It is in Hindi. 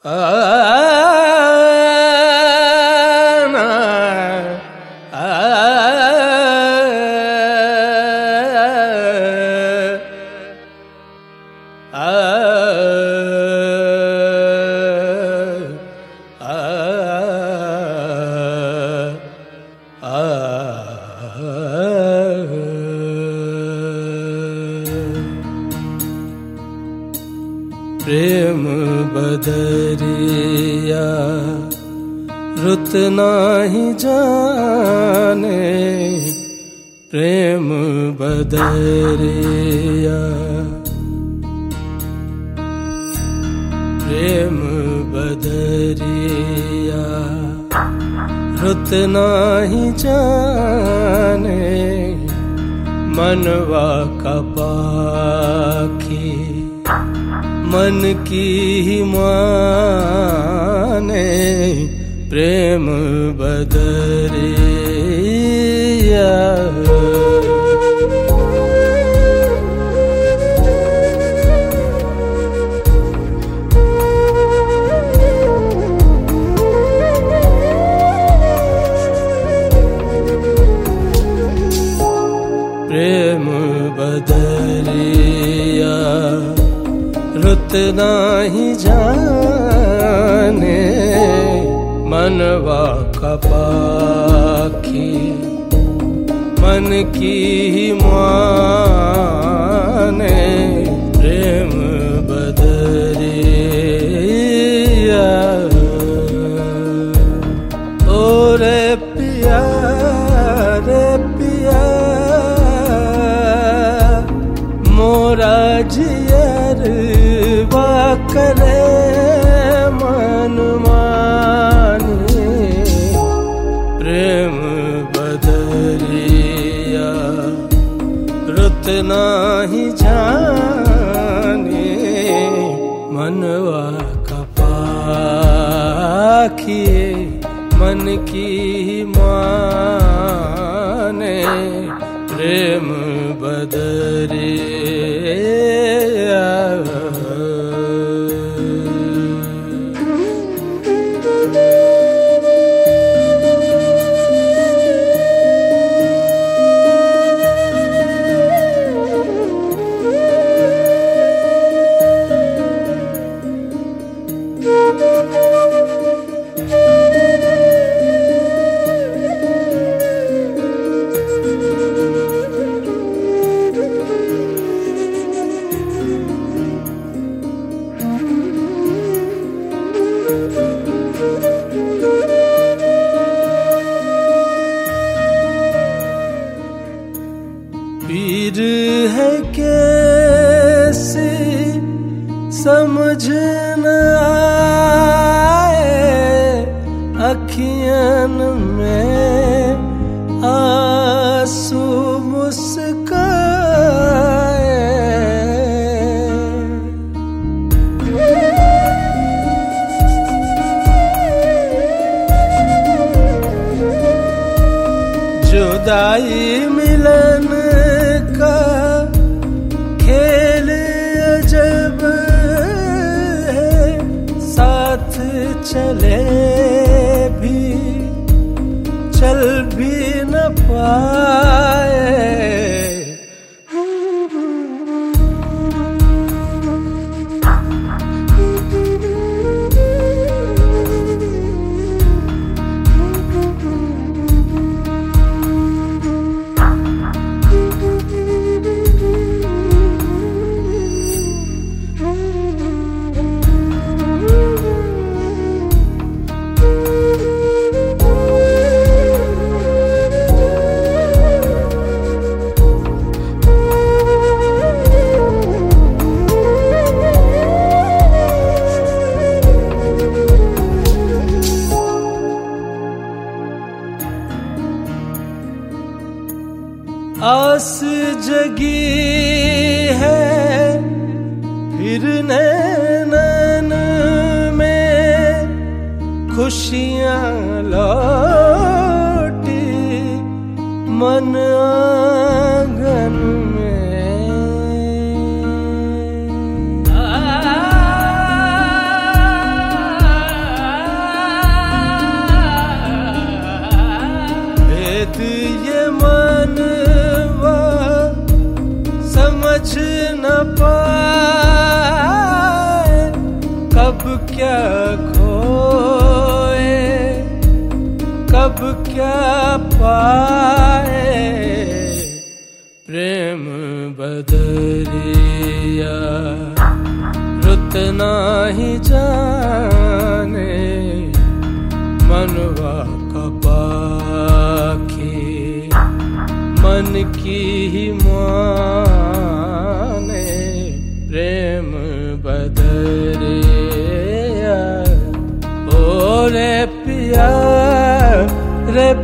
प्रेम बदरिया रुत नाही जाने, प्रेम बदरिया प्रेम बदरिया रुत नाही जाने, मनवा का पाखी मन की ही माने, प्रेम बदरिया। प्रेम बदरिया रुत नाही जाने, मनवा का पाखी मन की ही माने, प्रेम बदरिया। ओ रे पिया रे पिया, मोरा जियर करे मन माने, प्रेम बदरिया रुत नाही जाने, मनवा का पाखी मन की माने, प्रेम बदरिया। पीर है कैसी समझ न आए, अखियन में आंसू मुस्काए, जुदाई मिलन का खेल अजब है, साथ चले भी चल भी न पाए, आस जगी है फिर नैनन में, खुशियाँ लौटी मन आंगन में। कब क्या खोए कब क्या पाए, प्रेम बदरिया रुत नाही जाने, मनवा का पाखी मन की ही माने, प्रेम बदरिया। ओ रे पिया रे